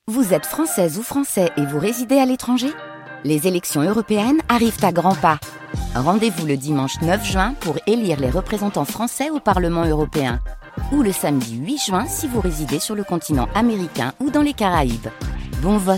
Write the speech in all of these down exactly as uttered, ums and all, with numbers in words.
Vous êtes française ou français et vous résidez à l'étranger ? Les élections européennes arrivent à grands pas. Rendez-vous le dimanche neuf juin pour élire les représentants français au Parlement européen. Ou le samedi huit juin si vous résidez sur le continent américain ou dans les Caraïbes. Bon vote!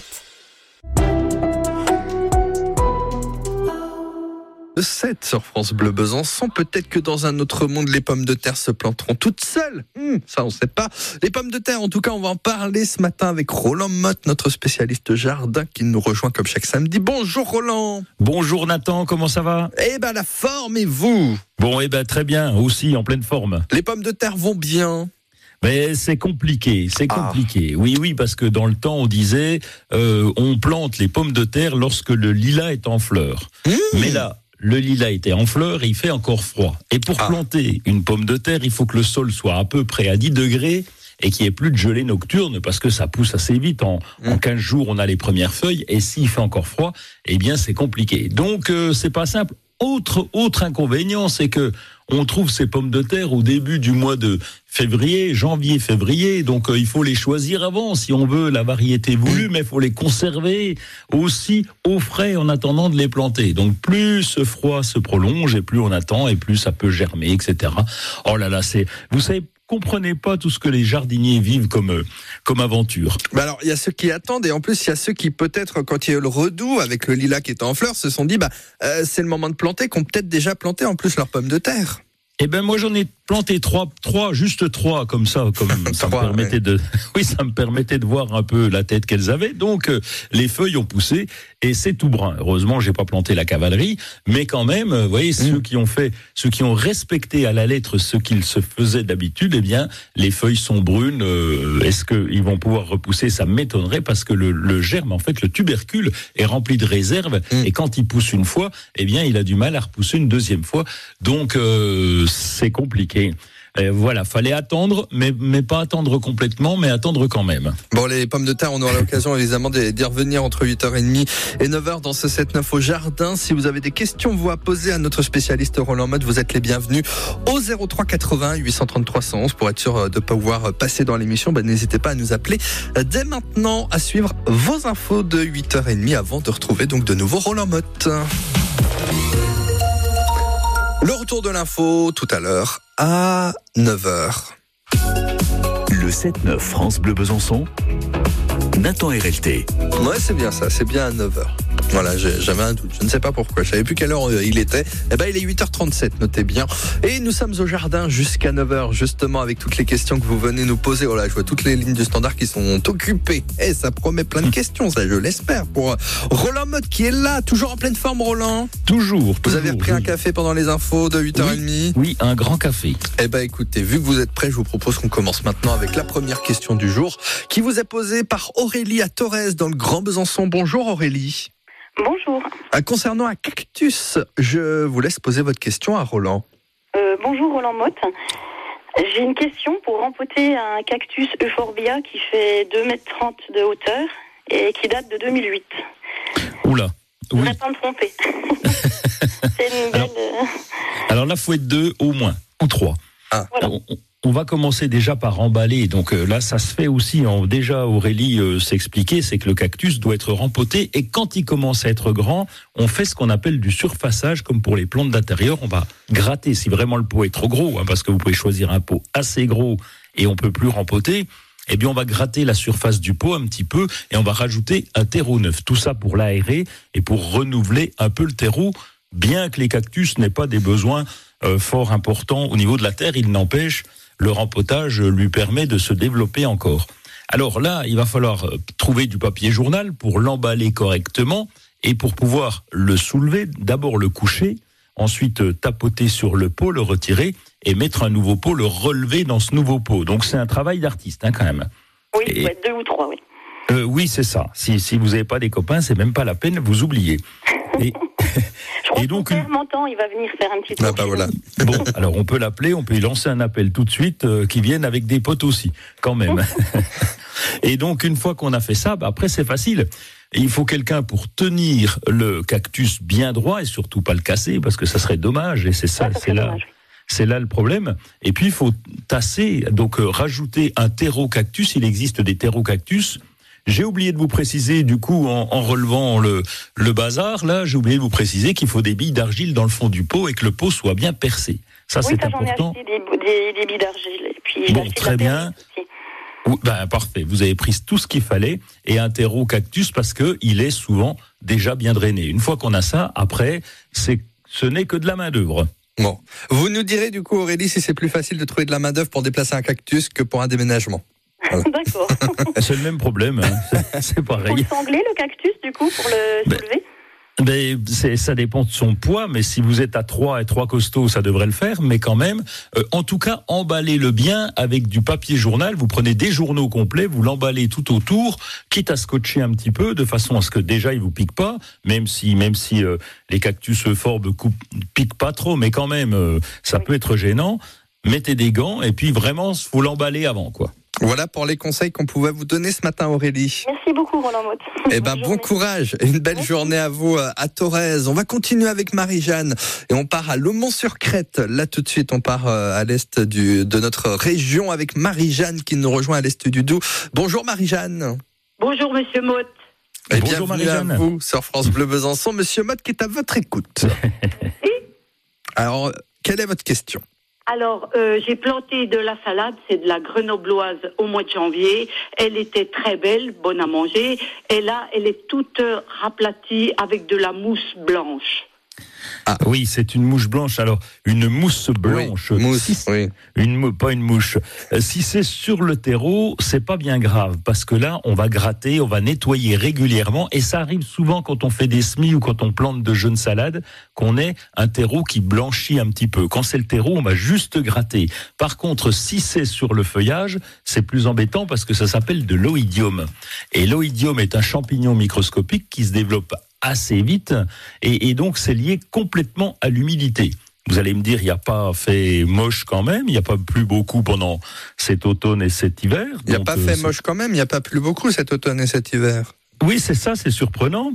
sept sur France Bleu Besançon. Peut-être que dans un autre monde, les pommes de terre se planteront toutes seules. Hum, ça, on ne sait pas. Les pommes de terre, en tout cas, on va en parler ce matin avec Roland Motte, notre spécialiste jardin, qui nous rejoint comme chaque samedi. Bonjour Roland. Bonjour Nathan, comment ça va ? Eh ben, la forme et vous ? Bon, eh ben très bien, aussi en pleine forme. Les pommes de terre vont bien ? Mais c'est compliqué, c'est compliqué. Ah. Oui, oui, parce que dans le temps, on disait, euh, on plante les pommes de terre lorsque le lilas est en fleur. Mmh. Mais là, le lilas était en fleur et il fait encore froid. Et pour ah. planter une pomme de terre, il faut que le sol soit à peu près à dix degrés et qu'il n'y ait plus de gelée nocturne parce que ça pousse assez vite. En, mmh. en quinze jours, on a les premières feuilles et s'il fait encore froid, eh bien, c'est compliqué. Donc, euh, c'est pas simple. Autre, autre inconvénient, c'est que on trouve ces pommes de terre au début du mois de février, janvier, février. Donc, euh, il faut les choisir avant si on veut la variété voulue, mais il faut les conserver aussi au frais en attendant de les planter. Donc, plus ce froid se prolonge et plus on attend et plus ça peut germer, et cetera. Oh là là, c'est, vous savez, comprenez pas tout ce que les jardiniers vivent comme, comme aventure. Bah alors, il y a ceux qui attendent et en plus, il y a ceux qui peut-être, quand il y a eu le redout avec le lilas qui était en fleurs, se sont dit, bah, euh, c'est le moment de planter, qu'on peut-être déjà planté en plus leurs pommes de terre. Eh ben moi j'en ai planté trois, trois, juste trois comme ça, comme ça trois, me permettait ouais. de, oui ça me permettait de voir un peu la tête qu'elles avaient. Donc euh, les feuilles ont poussé et c'est tout brun. Heureusement j'ai pas planté la cavalerie, mais quand même, vous voyez mmh. ceux qui ont fait, ceux qui ont respecté à la lettre ce qu'il se faisait d'habitude, eh bien les feuilles sont brunes. Euh, est-ce que ils vont pouvoir repousser ? Ça m'étonnerait parce que le, le germe, en fait, le tubercule est rempli de réserves mmh. et quand il pousse une fois, eh bien il a du mal à repousser une deuxième fois. Donc euh, c'est compliqué. Euh, voilà, fallait attendre, mais, mais pas attendre complètement, mais attendre quand même. Bon, les pommes de terre, on aura l'occasion évidemment d'y revenir entre huit heures trente et neuf heures dans ce sept neuf au jardin. Si vous avez des questions, vous à poser à notre spécialiste Roland Motte, vous êtes les bienvenus au zéro trois quatre-vingts huit cent trente-trois cent onze pour être sûr de pouvoir passer dans l'émission. Ben, n'hésitez pas à nous appeler dès maintenant à suivre vos infos de huit heures trente avant de retrouver donc de nouveau Roland Motte. Le retour de l'info tout à l'heure à neuf heures. Le sept neuf France Bleu Besançon, Nathan R L T. Ouais, c'est bien ça, c'est bien à neuf heures. Voilà, j'avais un doute, je ne sais pas pourquoi, je savais plus quelle heure il était. Eh ben, il est huit heures trente-sept, notez bien. Et nous sommes au jardin jusqu'à neuf heures, justement, avec toutes les questions que vous venez nous poser. Oh là, je vois toutes les lignes du standard qui sont occupées. Et ça promet plein de questions, ça, je l'espère, pour Roland Motte qui est là, toujours en pleine forme, Roland. Toujours, Vous toujours, avez repris oui. un café pendant les infos de huit heures trente ? Oui, oui, un grand café. Eh ben, écoutez, vu que vous êtes prêts, je vous propose qu'on commence maintenant avec la première question du jour, qui vous est posée par Aurélie à Torres, dans le Grand Besançon. Bonjour Aurélie. Bonjour. Euh, concernant un cactus, je vous laisse poser votre question à Roland. Euh, bonjour Roland Motte. J'ai une question pour rempoter un cactus Euphorbia qui fait deux mètres trente de hauteur et qui date de deux mille huit. Oula. Je Oui. voudrais pas me tromper. C'est une belle... Alors, alors là, faut être deux au moins, ou trois. Ah. Voilà. On, on va commencer déjà par emballer. Donc euh, là, ça se fait aussi. En, déjà, Aurélie euh, s'expliquait, c'est que le cactus doit être rempoté. Et quand il commence à être grand, on fait ce qu'on appelle du surfaçage, comme pour les plantes d'intérieur. On va gratter si vraiment le pot est trop gros, hein, parce que vous pouvez choisir un pot assez gros et on peut plus rempoter. Eh bien, on va gratter la surface du pot un petit peu et on va rajouter un terreau neuf. Tout ça pour l'aérer et pour renouveler un peu le terreau, bien que les cactus n'aient pas des besoins euh, fort importants au niveau de la terre. Il n'empêche, le rempotage lui permet de se développer encore. Alors là, il va falloir trouver du papier journal pour l'emballer correctement et pour pouvoir le soulever, d'abord le coucher, ensuite tapoter sur le pot, le retirer et mettre un nouveau pot, le relever dans ce nouveau pot. Donc c'est un travail d'artiste hein, quand même. Oui, et, il faut être deux ou trois, oui. Euh, oui, c'est ça. Si, si vous n'avez pas des copains, c'est même pas la peine, vous oubliez. Et, Je crois et donc, que mon père m'entend, il va venir faire un petit tour. Ah bah voilà. Bon, alors on peut l'appeler, on peut lui lancer un appel tout de suite, euh, qui vienne avec des potes aussi, quand même. Et donc une fois qu'on a fait ça, bah, après c'est facile. Il faut quelqu'un pour tenir le cactus bien droit et surtout pas le casser, parce que ça serait dommage. Et c'est ça, Ouais, ça c'est serait là. dommage. C'est là le problème. Et puis il faut tasser, donc euh, rajouter un terreau cactus. Il existe des terreaux cactus J'ai oublié de vous préciser, du coup, en, en relevant le, le bazar, là, j'ai oublié de vous préciser qu'il faut des billes d'argile dans le fond du pot et que le pot soit bien percé. Ça, oui, c'est ça, important. J'en ai acheté des, des, des billes d'argile. Et puis, bon, très bien. Oui, ben, parfait. Vous avez pris tout ce qu'il fallait et un terreau cactus parce que il est souvent déjà bien drainé. Une fois qu'on a ça, après, c'est, ce n'est que de la main d'œuvre. Bon, vous nous direz du coup, Aurélie, si c'est plus facile de trouver de la main d'œuvre pour déplacer un cactus que pour un déménagement. Voilà. D'accord. C'est le même problème, hein. c'est, c'est pareil. Faut le sangler, le cactus, du coup, pour le ben, soulever. Ben, c'est, ça dépend de son poids, mais si vous êtes à trois et trois costauds, ça devrait le faire. Mais quand même, euh, en tout cas, emballez-le bien avec du papier journal. Vous prenez des journaux complets, vous l'emballez tout autour, quitte à scotcher un petit peu, de façon à ce que déjà il vous pique pas, même si même si euh, les cactus euphorbes coupent, piquent pas trop, mais quand même, euh, ça oui. peut être gênant. Mettez des gants et puis vraiment, faut l'emballer avant, quoi. Voilà pour les conseils qu'on pouvait vous donner ce matin, Aurélie. Merci beaucoup, Roland Motte. Eh ben, bon courage. Une belle Merci. journée à vous à Thorez. On va continuer avec Marie-Jeanne et on part à Laumont-sur-Crète. Là, tout de suite, on part à l'est du, de notre région avec Marie-Jeanne qui nous rejoint à l'est du Doubs. Bonjour, Marie-Jeanne. Bonjour, monsieur Motte. Et bonjour, bienvenue Marie-Jeanne. À vous sur France Bleu Besançon. Monsieur Motte qui est à votre écoute. Alors, quelle est votre question ? Alors, euh, j'ai planté de la salade, c'est de la grenobloise au mois de janvier. Elle était très belle, bonne à manger. Et là, elle est toute raplatie avec de la mousse blanche. Ah oui, c'est une mouche blanche. Alors, une mousse blanche. Oui, mousse, si, oui. Une, pas une mouche. Si c'est sur le terreau, c'est pas bien grave parce que là, on va gratter, on va nettoyer régulièrement et ça arrive souvent quand on fait des semis ou quand on plante de jeunes salades qu'on ait un terreau qui blanchit un petit peu. Quand c'est le terreau, on va juste gratter. Par contre, si c'est sur le feuillage, c'est plus embêtant parce que ça s'appelle de l'oïdium. Et l'oïdium est un champignon microscopique qui se développe assez vite et, et donc c'est lié complètement à l'humidité. Vous allez me dire, il n'y a pas fait moche quand même, il n'y a pas plu beaucoup pendant cet automne et cet hiver. Il n'y a pas euh, fait c'est... moche quand même, il n'y a pas plu beaucoup cet automne et cet hiver. Oui, c'est ça, c'est surprenant.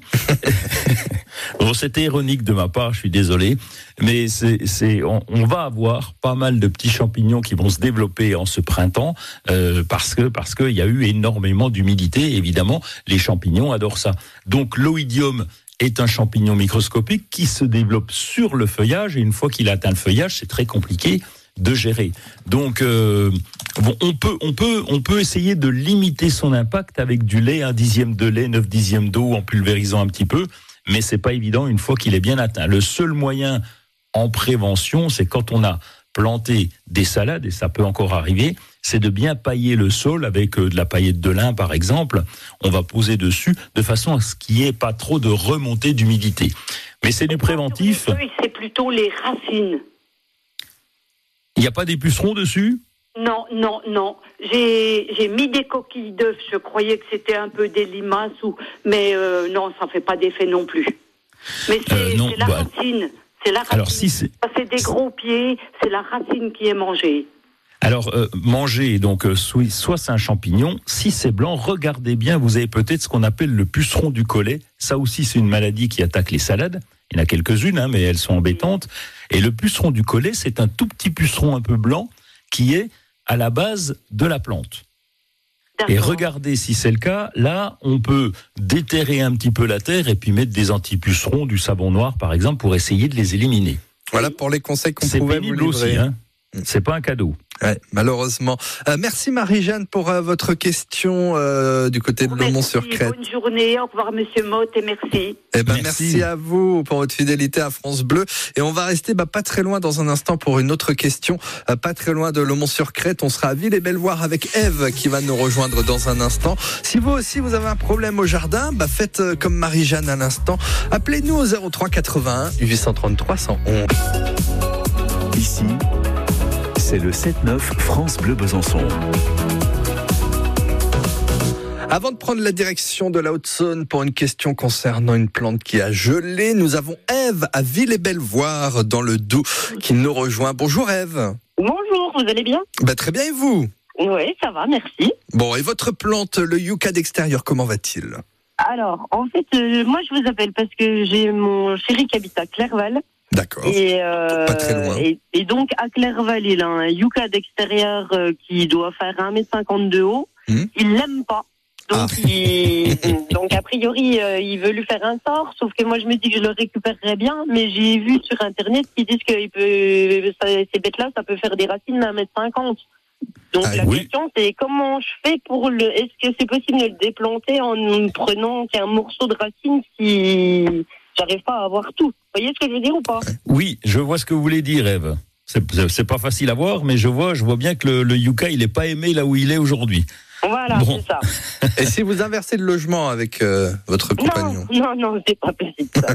Bon, c'était ironique de ma part, je suis désolé, mais c'est, c'est, on, on va avoir pas mal de petits champignons qui vont se développer en ce printemps euh, parce que parce qu'il y a eu énormément d'humidité. Évidemment, les champignons adorent ça. Donc l'oïdium est un champignon microscopique qui se développe sur le feuillage et une fois qu'il atteint le feuillage, c'est très compliqué de gérer. Donc, euh, bon, on peut, on peut, on peut essayer de limiter son impact avec du lait, un dixième de lait, neuf dixièmes d'eau, en pulvérisant un petit peu, mais c'est pas évident une fois qu'il est bien atteint. Le seul moyen en prévention, c'est quand on a planté des salades, et ça peut encore arriver, c'est de bien pailler le sol avec de la paillette de lin, par exemple. On va poser dessus de façon à ce qu'il n'y ait pas trop de remontée d'humidité. Mais c'est du préventif. Oui, c'est plutôt les racines. Il n'y a pas des pucerons dessus ? Non, non, non. J'ai, j'ai mis des coquilles d'œufs. Je croyais que c'était un peu des limaces, ou... mais euh, non, ça ne fait pas d'effet non plus. Mais c'est, euh, non, c'est la bah... racine. C'est la racine. Alors, si c'est... c'est des gros pieds, c'est la racine qui est mangée. Alors, euh, manger, donc, euh, soit c'est un champignon, si c'est blanc, regardez bien, vous avez peut-être ce qu'on appelle le puceron du collet. Ça aussi, c'est une maladie qui attaque les salades. Il y en a quelques-unes, hein, mais elles sont embêtantes. Et le puceron du collet, c'est un tout petit puceron un peu blanc qui est à la base de la plante. D'accord. Et regardez si c'est le cas. Là, on peut déterrer un petit peu la terre et puis mettre des anti-pucerons, du savon noir, par exemple, pour essayer de les éliminer. Voilà pour les conseils qu'on c'est pouvait vous livrer. Aussi, hein. C'est pas un cadeau. Ouais, malheureusement. Euh, merci Marie-Jeanne pour euh, votre question euh, du côté de Laumont-sur-Crète. Bonne journée, au revoir Monsieur Motte et merci. Eh ben merci. merci à vous pour votre fidélité à France Bleu. Et on va rester bah, pas très loin dans un instant pour une autre question. Euh, pas très loin de Laumont-sur-Crète. On sera à Ville-et-Bellevoire avec Ève qui va nous rejoindre dans un instant. Si vous aussi vous avez un problème au jardin, bah, faites euh, comme Marie-Jeanne à l'instant. Appelez-nous au zéro trois quatre-vingt-un huit cent trente-trois cent onze. Ici, c'est le sept neuf France Bleu Besançon. Avant de prendre la direction de la Haute-Saône pour une question concernant une plante qui a gelé, nous avons Ève à Ville-et-Bellevoire dans le Doubs qui nous rejoint. Bonjour Ève. Bonjour, vous allez bien ? Bah, très bien et vous ? Oui, ça va, merci. Bon, et votre plante, le yucca d'extérieur, comment va-t-il ? Alors, en fait, euh, moi je vous appelle parce que j'ai mon chéri qui habite à Clerval. D'accord. Et, euh, pas très loin. Et, et donc, à Clerval, il a un yucca d'extérieur euh, qui doit faire un mètre cinquante de haut. Mmh. Il l'aime pas. Donc, Ah. il, donc a priori, euh, il veut lui faire un tort, sauf que moi je me dis que je le récupérerais bien, mais j'ai vu sur internet qu'ils disent que il peut, ça, ces bêtes-là, ça peut faire des racines d'un mètre cinquante. Donc Ah, la oui. question c'est comment je fais pour le, est-ce que c'est possible de le déplanter en prenant qu'un morceau de racine si j'arrive pas à avoir tout. Vous voyez ce que je veux dire ou pas? Oui, je vois ce que vous voulez dire, Ève. C'est, c'est pas facile à voir, mais je vois, je vois bien que le, le yucca, il est pas aimé là où il est aujourd'hui. Voilà, Bon. c'est ça. Et si vous inversez le logement avec euh, votre compagnon? Non, non, non, c'est pas possible ça.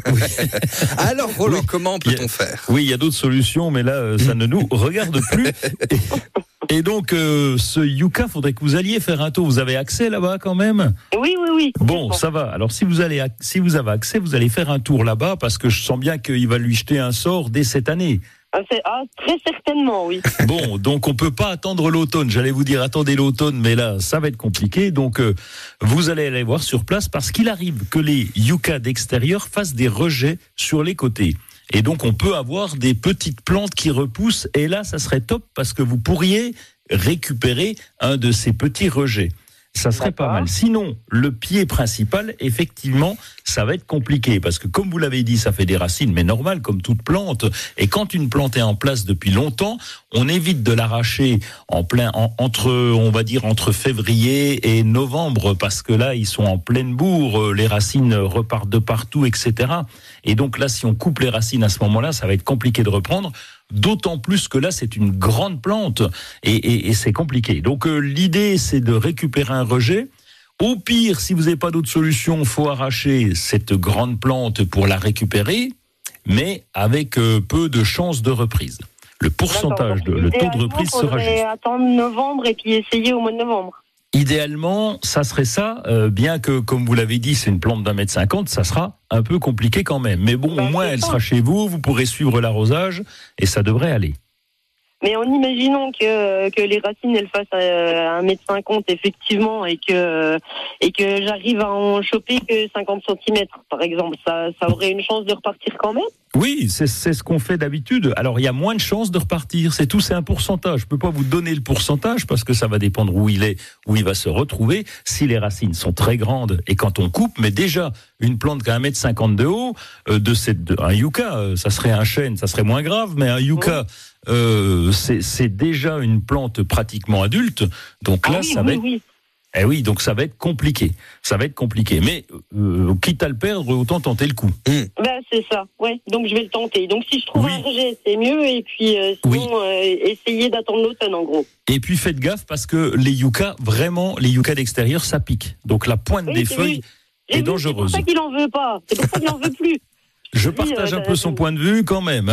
Alors, Roland, Oui. comment peut-on faire? Oui, il y a d'autres solutions, mais là, euh, ça ne nous regarde plus. Et, et donc, euh, ce yucca, faudrait que vous alliez faire un tour. Vous avez accès là-bas quand même? Oui, oui, oui. Bon, ça va. Alors, si vous allez, ac- si vous avez accès, vous allez faire un tour là-bas parce que je sens bien qu'il va lui jeter un sort dès cette année. Ah, c'est- ah, très certainement, oui. Bon, donc on peut pas attendre l'automne. J'allais vous dire attendez l'automne, mais là, ça va être compliqué. Donc, euh, vous allez aller voir sur place parce qu'il arrive que les yuccas d'extérieur fassent des rejets sur les côtés. Et donc, on peut avoir des petites plantes qui repoussent. Et là, ça serait top parce que vous pourriez récupérer un de ces petits rejets. Ça serait pas D'accord. mal. Sinon, le pied principal, effectivement, ça va être compliqué parce que, comme vous l'avez dit, ça fait des racines, mais normal, comme toute plante. Et quand une plante est en place depuis longtemps, on évite de l'arracher en plein, en- entre, on va dire, entre février et novembre parce que là, ils sont en pleine bourre, les racines repartent de partout, et cetera. Et donc là, si on coupe les racines à ce moment-là, ça va être compliqué de reprendre. D'autant plus que là, c'est une grande plante et, et, et c'est compliqué. Donc euh, l'idée, c'est de récupérer un rejet. Au pire, si vous n'avez pas d'autre solution, il faut arracher cette grande plante pour la récupérer, mais avec euh, peu de chances de reprise. Le pourcentage, de, D'accord. le taux de Idéalement, reprise sera faudrait juste. attendre novembre et puis essayer au mois de novembre. Idéalement, ça serait ça, euh, bien que, comme vous l'avez dit, c'est une plante d'un mètre cinquante, ça sera un peu compliqué quand même. Mais bon, Ben, au moins, c'est elle ça. sera chez vous, vous pourrez suivre l'arrosage et ça devrait aller. Mais en imaginant que, que les racines elles fassent euh, un mètre cinquante effectivement et que, et que j'arrive à en choper que cinquante centimètres par exemple, ça, ça aurait une chance de repartir quand même? Oui, c'est, c'est ce qu'on fait d'habitude. Alors, il y a moins de chances de repartir. C'est tout, c'est un pourcentage. Je peux pas vous donner le pourcentage parce que ça va dépendre où il est, où il va se retrouver. Si les racines sont très grandes et quand on coupe, mais déjà, une plante qui a un mètre cinquante de haut, euh, de cette, de, un yucca, euh, ça serait un chêne, ça serait moins grave, mais un yucca, euh, c'est, c'est déjà une plante pratiquement adulte. Donc là, Ah oui, ça va oui, être oui. Eh oui, donc ça va être compliqué. Ça va être compliqué. Mais euh, quitte à le perdre, autant tenter le coup. Ben, c'est ça, ouais. Donc je vais le tenter. Donc si je trouve Oui. un rejet, c'est mieux. Et puis euh, sinon, Oui. euh, essayer d'attendre l'automne en gros. Et puis faites gaffe parce que les yuccas, vraiment, les yuccas d'extérieur, ça pique. Donc la pointe Oui, des c'est feuilles vu. J'ai est vu, dangereuse. C'est pour ça qu'il en veut pas. C'est pour ça qu'il en veut plus. Je Oui, partage euh, un peu son euh, point de vue quand même.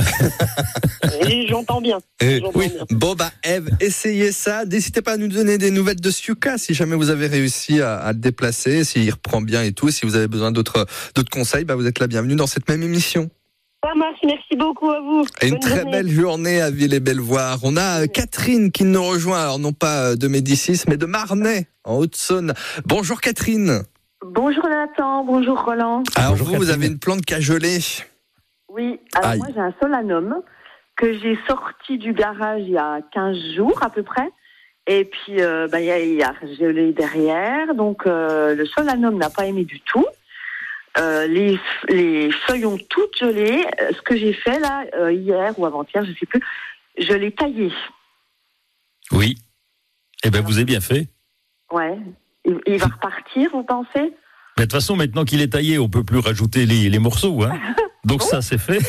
Et j'entends bien. Et- J'entends oui. bien. Bon, bah, Ève, essayez ça. N'hésitez pas à nous donner des nouvelles de ce yucca si jamais vous avez réussi à, à le déplacer, s'il reprend bien et tout. Si vous avez besoin d'autres, d'autres conseils, bah, vous êtes la bienvenue dans cette même émission. Ça marche. Merci beaucoup à vous. Et une Bonne très journée. belle journée à Ville-et-Belvoir. On a euh, Catherine qui nous rejoint, alors non pas euh, de Médicis, mais de Marnay, en Haute-Saône. Bonjour Catherine. Bonjour Nathan, bonjour Roland. Alors Bonjour, vous, vous Catherine. avez une plante qui a gelé. Oui, alors Aïe. moi j'ai un solanum que j'ai sorti du garage il y a quinze jours à peu près. Et puis euh, bah, il y a, il y a gelé derrière, donc euh, le solanum n'a pas aimé du tout. Euh, les, les feuilles ont toutes gelé. Euh, Ce que j'ai fait là, euh, hier ou avant-hier, je sais plus, je l'ai taillé. Oui. Eh ben vous avez bien fait. Ouais. Il, il va repartir, vous pensez? Mais de toute façon, maintenant qu'il est taillé, on peut plus rajouter les, les morceaux. Hein. Donc ça, c'est fait.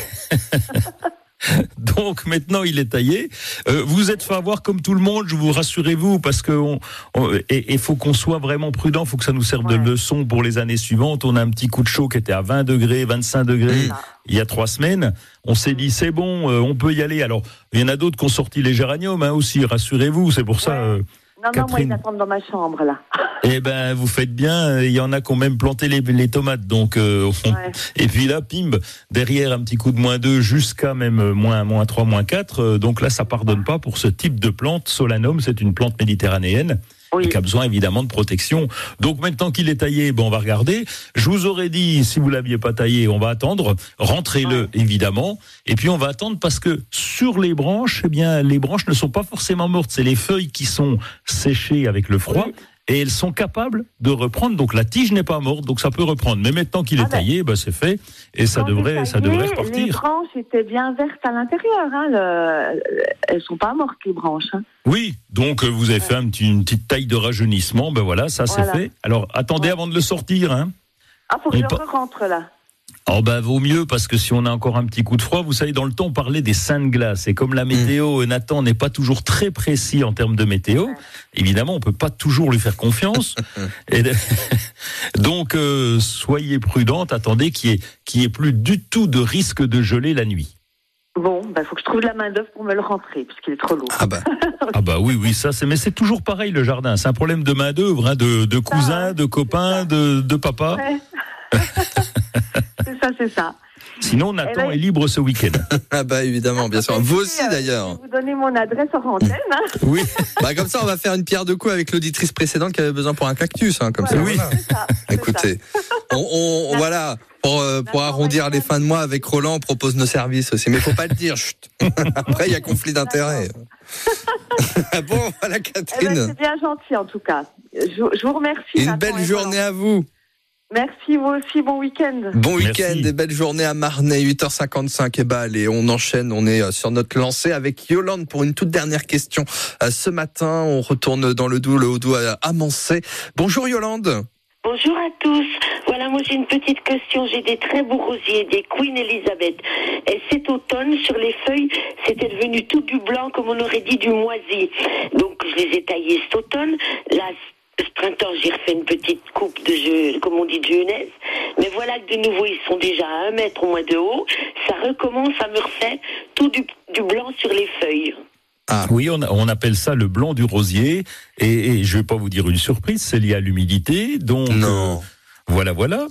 Donc maintenant, il est taillé. Euh, vous êtes fait avoir comme tout le monde, je vous rassurez-vous, parce que on, on, et, et faut qu'on soit vraiment prudent. Il faut que ça nous serve Ouais. de leçon pour les années suivantes. On a un petit coup de chaud qui était à vingt degrés, vingt-cinq degrés. Ah. Il y a trois semaines, on s'est dit c'est bon, euh, on peut y aller. Alors il y en a d'autres qui ont sorti les géraniums hein, aussi. Rassurez-vous, c'est pour ça. Ouais. euh, Non, non, moi Catherine. ils attendent dans ma chambre là. eh ben, vous faites bien. Il y en a qui ont même planté les, les tomates. Donc, euh, on- Ouais. et puis là, pimbe, derrière un petit coup de moins deux jusqu'à même euh, moins, moins trois, moins quatre. Euh, donc là, ça pardonne pas pour ce type de plante. Solanum, c'est une plante méditerranéenne. Oui. Et qui a besoin évidemment de protection. Donc maintenant qu'il est taillé, bon, on va regarder. Je vous aurais dit, si vous l'aviez pas taillé, on va attendre. Rentrez-le Ouais. évidemment. Et puis on va attendre parce que sur les branches, eh bien, les branches ne sont pas forcément mortes. C'est les feuilles qui sont séchées avec le froid. Oui. et elles sont capables de reprendre. Donc la tige n'est pas morte, donc ça peut reprendre. Mais maintenant qu'il est ah taillé, ben, c'est fait et ça devrait, taillé, ça devrait repartir. Les branches étaient bien vertes à l'intérieur. Hein, le... Elles sont pas mortes les branches. Hein. Oui, donc vous avez ouais. fait un petit, une petite taille de rajeunissement. Ben voilà, ça voilà. c'est fait. Alors attendez ouais. avant de le sortir. Hein. Ah, faut que on je pa- rentre là. Oh ben vaut mieux parce que si on a encore un petit coup de froid, vous savez, dans le temps on parlait des seins de glace et comme la météo, mmh. Nathan n'est pas toujours très précis en termes de météo, ouais. évidemment on peut pas toujours lui faire confiance. et de... Donc euh, soyez prudente, attendez qu'il y ait, qu'il y ait plus du tout de risque de gelée la nuit. Bon, il bah, faut que je trouve de la main d'œuvre pour me le rentrer parce qu'il est trop lourd. Ah bah, ah bah oui, oui, ça c'est, mais c'est toujours pareil le jardin, c'est un problème de main d'œuvre, hein, de, de cousins, ah, de copains, de, de papa. Ouais. C'est ça, c'est ça. Sinon, Nathan ben, est libre ce week-end. Ah bah évidemment, bien sûr. Vous aussi d'ailleurs. Je vais vous donner mon adresse hors antenne. Hein. Oui. Bah comme ça, on va faire une pierre deux coups avec l'auditrice précédente qui avait besoin pour un cactus, hein, comme voilà, ça. Oui. C'est ça, c'est écoutez, ça. on, on voilà. Pour, euh, pour arrondir les fins de mois avec Roland, on propose nos services aussi. Mais il ne faut pas le dire. Chut. Après, il y a conflit d'intérêts. Bon, voilà Catherine. Eh ben, c'est bien gentil en tout cas. Je, je vous remercie. Une Nathan belle journée Roland. À vous. Merci, vous aussi, bon week-end. Bon week-end et belle journée à Marnay, huit heures cinquante-cinq. Et bah, allez, on enchaîne, on est sur notre lancée avec Yolande pour une toute dernière question. Ce matin, on retourne dans le Doubs, le Haut-Doubs à Amancé. Bonjour Yolande. Bonjour à tous. Voilà, moi j'ai une petite question. J'ai des très beaux rosiers, des Queen Elizabeth. Et cet automne, sur les feuilles, c'était devenu tout du blanc, comme on aurait dit du moisi. Donc je les ai taillés cet automne. Là, ce printemps, j'ai refait une petite coupe de jeu, comme on dit, de jeunesse. Mais voilà que de nouveau, ils sont déjà à un mètre au moins de haut. Ça recommence à me refaire tout du, du blanc sur les feuilles. Ah. Oui, on, on appelle ça le blanc du rosier. Et, et je vais pas vous dire une surprise, c'est lié à l'humidité. Donc, non. Euh, voilà, voilà.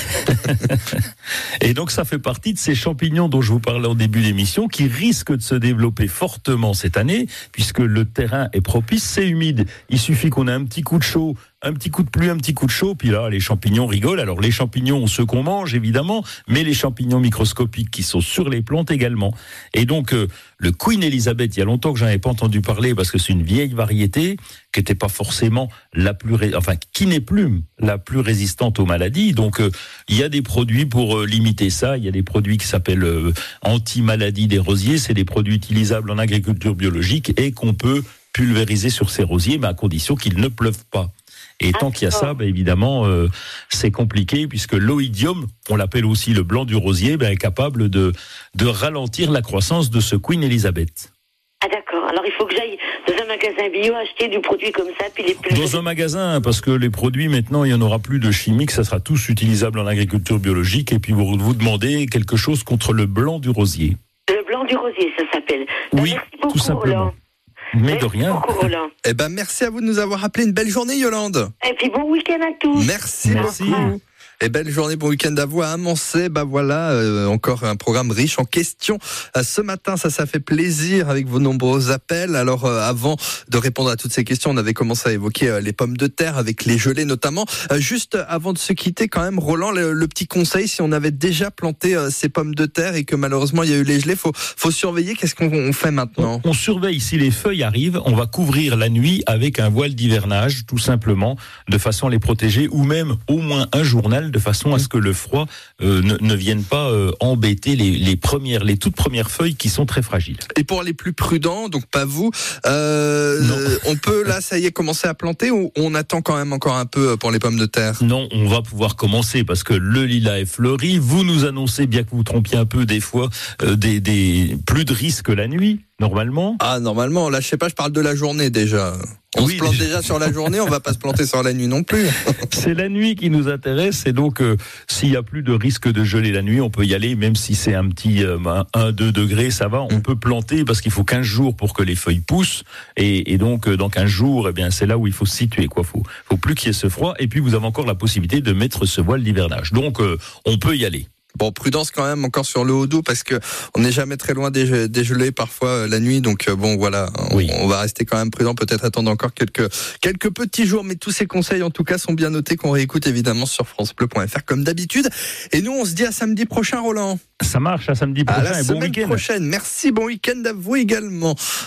Et donc, ça fait partie de ces champignons dont je vous parlais en début d'émission qui risquent de se développer fortement cette année puisque le terrain est propice, c'est humide. Il suffit qu'on ait un petit coup de chaud, un petit coup de pluie, un petit coup de chaud, puis là, les champignons rigolent. Alors, les champignons, ceux qu'on mange, évidemment, mais les champignons microscopiques qui sont sur les plantes également. Et donc, euh, le Queen Elizabeth, il y a longtemps que j'en avais pas entendu parler parce que c'est une vieille variété qui n'était pas forcément la plus, ré... enfin, qui n'est plus la plus résistante aux maladies. Donc, euh, il y a des produits pour euh, limiter ça. Il y a des produits qui s'appellent euh, anti-maladie des rosiers. C'est des produits utilisables en agriculture biologique et qu'on peut pulvériser sur ces rosiers, mais à condition qu'ils ne pleuvent pas. Et tant qu'il y a ça, ben évidemment, euh, c'est compliqué puisque l'oïdium, on l'appelle aussi le blanc du rosier, ben, est capable de, de ralentir la croissance de ce Queen Elizabeth. Ah d'accord, alors il faut que j'aille dans un magasin bio acheter du produit comme ça, puis les plus... Dans un magasin, parce que les produits, maintenant, il n'y en aura plus de chimiques, ça sera tous utilisables en agriculture biologique, et puis vous vous demandez quelque chose contre le blanc du rosier. Le blanc du rosier, ça s'appelle. Oui, merci beaucoup, tout simplement. Roland. Mais de rien. Eh ben, merci à vous de nous avoir appelé. Une belle journée, Yolande. Et puis bon week-end à tous. Merci, merci. beaucoup. Et belle journée, bon week-end à vous à Amancé. Bah voilà, euh, encore un programme riche en questions. Euh, ce matin, ça, ça fait plaisir avec vos nombreux appels. Alors, euh, avant de répondre à toutes ces questions, on avait commencé à évoquer euh, les pommes de terre avec les gelées notamment. Euh, juste avant de se quitter, quand même, Roland, le, le petit conseil, si on avait déjà planté euh, ces pommes de terre et que malheureusement il y a eu les gelées, faut, faut surveiller. Qu'est-ce qu'on on fait maintenant ? on, on surveille. Si les feuilles arrivent, on va couvrir la nuit avec un voile d'hivernage, tout simplement, de façon à les protéger, ou même au moins un journal, de façon à ce que le froid euh, ne, ne vienne pas euh, embêter les, les premières, les toutes premières feuilles qui sont très fragiles. Et pour les plus prudents, donc pas vous, euh, on peut là, ça y est, commencer à planter ou on attend quand même encore un peu pour les pommes de terre ? Non, on va pouvoir commencer parce que le lilas est fleuri. Vous nous annoncez, bien que vous vous trompiez un peu des fois, euh, des, des plus de risques la nuit. Normalement. Ah, normalement. Là, je sais pas, je parle de la journée déjà. On oui, se plante déjà. déjà sur la journée, on va pas se planter sur la nuit non plus. C'est la nuit qui nous intéresse et donc euh, s'il y a plus de risque de geler la nuit, on peut y aller même si c'est un petit euh, un deux degrés, ça va, on mmh. peut planter parce qu'il faut quinze jours pour que les feuilles poussent et, et donc euh, dans quinze jours, eh bien c'est là où il faut se situer quoi, faut faut plus qu'il y ait ce froid et puis vous avez encore la possibilité de mettre ce voile d'hivernage. Donc euh, on peut y aller. Bon, prudence quand même encore sur le Haut-Doubs parce que on n'est jamais très loin des, des gelées parfois euh, la nuit. Donc euh, bon, voilà, on, oui. on va rester quand même prudent. Peut-être attendre encore quelques quelques petits jours, mais tous ces conseils en tout cas sont bien notés, qu'on réécoute évidemment sur francebleu point f r comme d'habitude. Et nous, on se dit à samedi prochain, Roland. Ça marche, à samedi prochain. À la et semaine bon week-end. prochaine. Merci, bon week-end à vous également.